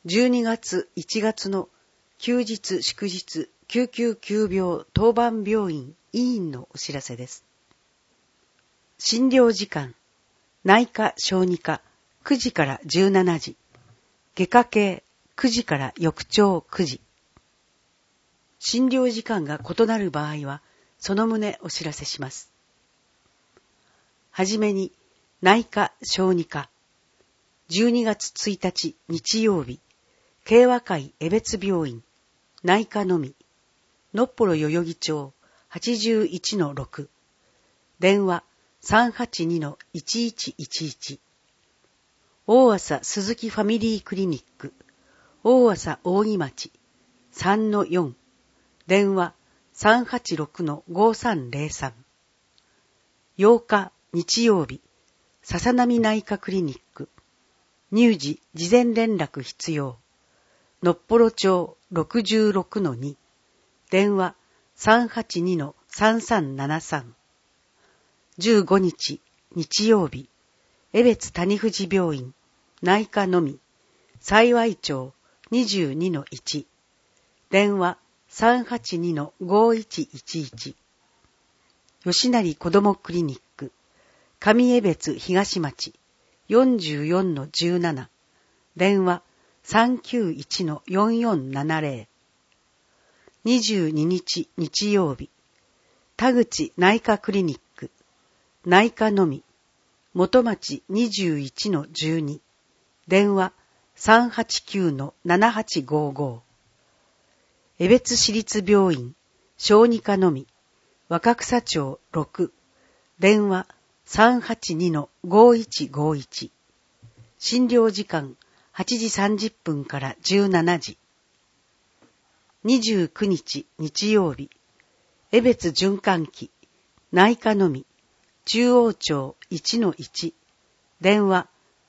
12月1月の休日祝日救急急病当番病院医院のお知らせです。診療時間、内科小児科9時から17時、外科系9時から翌朝9時。診療時間が異なる場合は、その旨お知らせします。はじめに、内科小児科、12月1日日曜日、慶和会江別病院、内科のみ、のっぽろ代々木町 81-6、電話 382-1111、大朝鈴木ファミリークリニック、大朝扇町 3-4、電話 386-5303、8日日曜日、笹波内科クリニック、入時事前連絡必要、のっぽろ町 66-2、電話 382-3373。15日、日曜日、江別谷藤病院、内科のみ、幸町 22-1、電話 382-5111。吉成子どもクリニック、上江別東町 44-17、電話 391-4470。22日日曜日、田口内科クリニック、内科のみ、元町 21-12、電話 389-7855。江別市立病院、小児科のみ、若草町6、電話 382-5151。診療時間8時30分から17時。29日日曜日、江別循環器、内科のみ、中央町 1-1、電話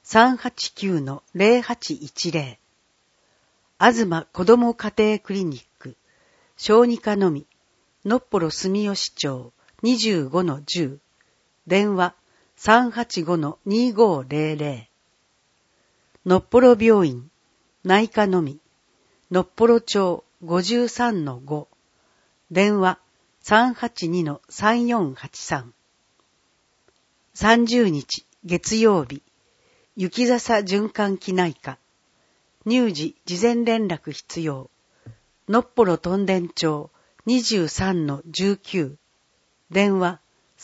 389-0810。東子ども家庭クリニック、小児科のみ、のっぽろ住吉町 25-10、電話 385-2500。のっぽろ病院、内科のみ、のっぽろ町 53-5、電話 382-3483。30日月曜日、雪笹循環器内科、入時事前連絡必要、のっぽろ屯田町 23-19、電話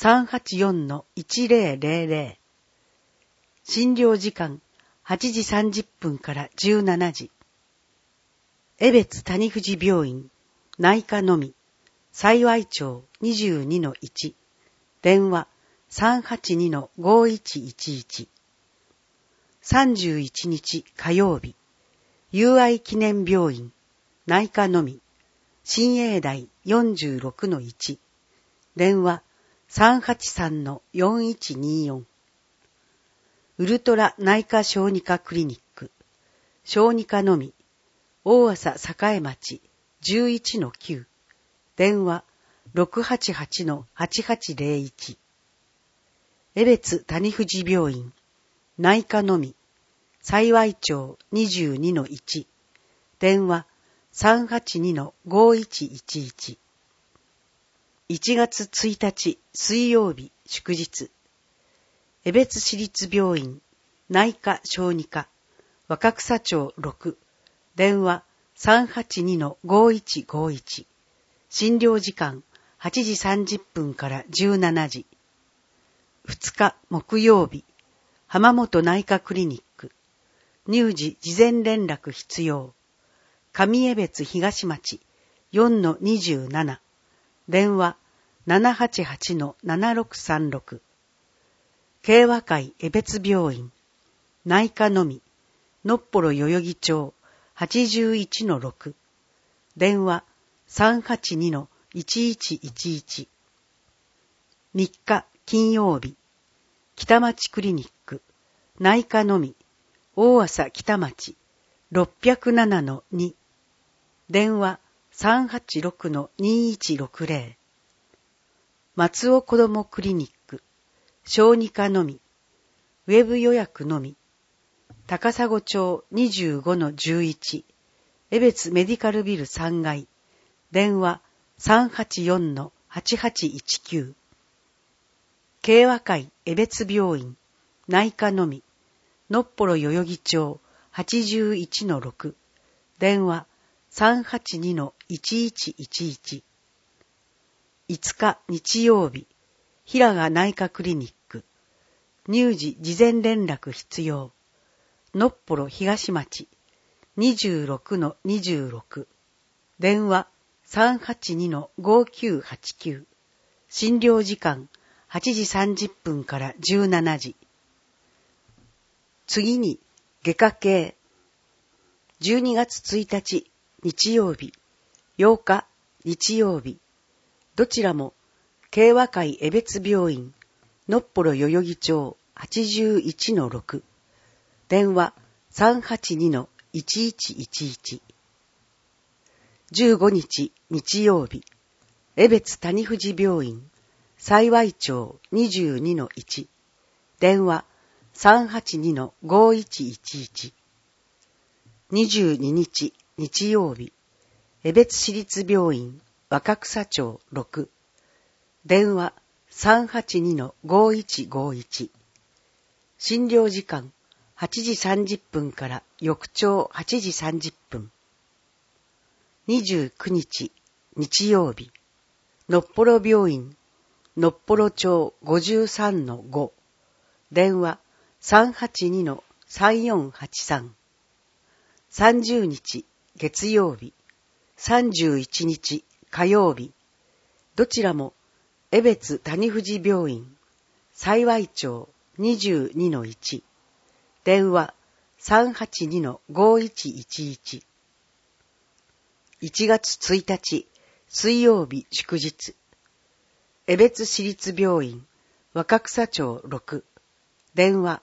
384-1000。診療時間8時30分から17時。江別谷藤病院、内科のみ、幸町 22-1、電話 382-5111。31日火曜日、友愛記念病院、内科のみ、新栄台 46-1、電話 383-4124。ウルトラ内科小児科クリニック、小児科のみ、大朝栄町 11-9、電話 688-8801。江別谷藤病院、内科のみ、幸町 22-1、電話 382-5111。1月1日水曜日祝日、江別市立病院、内科小児科、若草町6、電話 382-5151。診療時間8時30分から17時。2日木曜日、浜本内科クリニック、入時事前連絡必要、上江別東町 4-27、電話 788-7636。慶和会江別病院、内科のみ、のっぽろ代々木町 81-6、電話 382-1111。3日金曜日、北町クリニック、内科のみ、大朝北町 607-2、電話 386-2160。松尾子どもクリニック、小児科のみ、ウェブ予約のみ、 高砂町 25-11 江別メディカルビル3階電話 384-8819 慶和会江別病院内科のみのっぽろ代々木町 81-6 電話 382-1111 5日日曜日平賀内科クリニック乳児事前連絡必要のっぽろ東町 26-26 電話 382-5989 診療時間8時30分から17時次に外科系12月1日日曜日8日日曜日どちらも慶和会江別病院のっぽろ代々木町 81-6 電話 382-1111 15日日曜日江別谷藤病院幸町 22-1 電話 382-5111 22日日曜日江別市立病院若草町6電話 382-5151 診療時間8時30分から翌朝8時30分29日日曜日のっぽろ病院のっぽろ町 53-5 電話 382-3483 30日月曜日31日火曜日どちらも江別谷藤病院幸町 22-1 電話 382-5111 1月1日水曜日祝日江別市立病院若草町6電話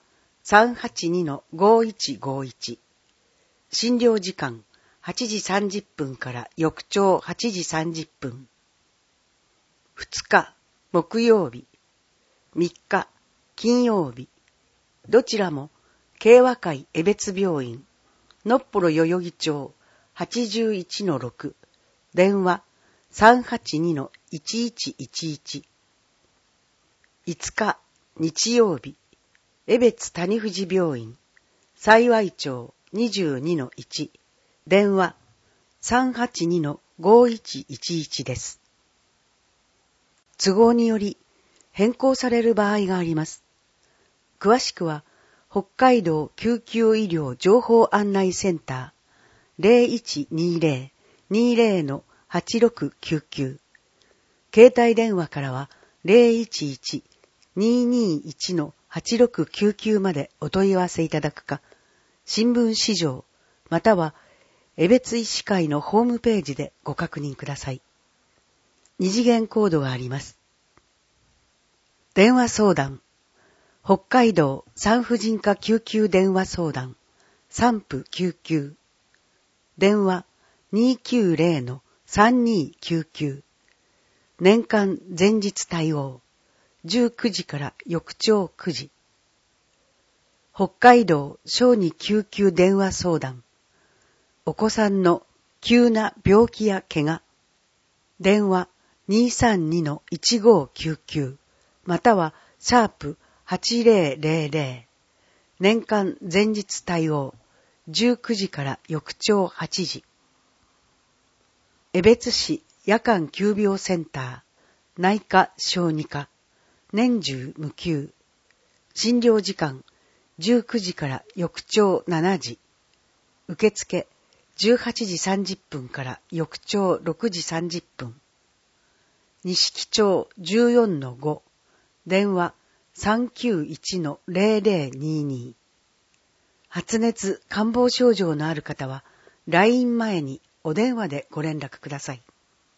382-5151 診療時間8時30分から翌朝8時30分2日木曜日3日金曜日どちらも慶和会江別病院のっぽろ代々木町 81-6 電話 382-1111 5日日曜日江別谷藤病院幸町 22-1 電話 382-5111 です。都合により変更される場合があります。詳しくは北海道救急医療情報案内センター 0120-20-8699 携帯電話からは 011-221-8699 までお問い合わせいただくか新聞市場または江別医師会のホームページでご確認ください。二次元コードがあります。電話相談北海道産婦人科救急電話相談産婦救急電話 290-3299 年間前日対応19時から翌朝9時北海道小児救急電話相談お子さんの急な病気や怪我電話 232-1599 またはシャープ8000年間前日対応19時から翌朝8時江別市夜間急病センター内科小児科年中無休診療時間19時から翌朝7時受付18時30分から翌朝6時30分錦町 14-5 電話 391-0022 発熱感冒症状のある方は LINE 前にお電話でご連絡ください。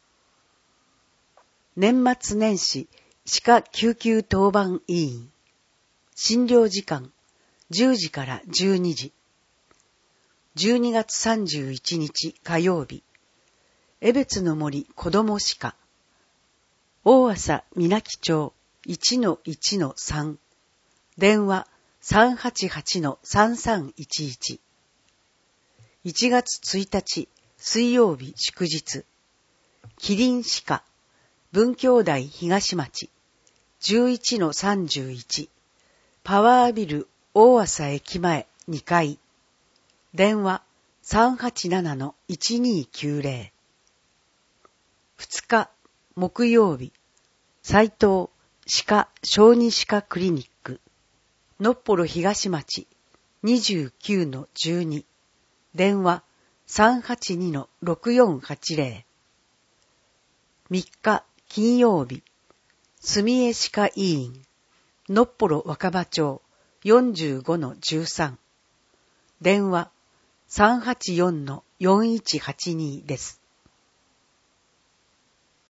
年末年始歯科救急当番委員診療時間10時から12時12月31日火曜日江別の森子ども歯科大浅南木町 1-1-3 電話 388-3311。1月1日水曜日祝日。キリン歯科文教大東町 11-31。パワービル大朝駅前2階。電話 387-1290。2日木曜日、斉藤歯科小児歯科クリニック、のっぽろ東町 29-12。電話 382-6480。3日金曜日、住江歯科医院、のっぽろ若葉町 45-13。電話 384-4182 です。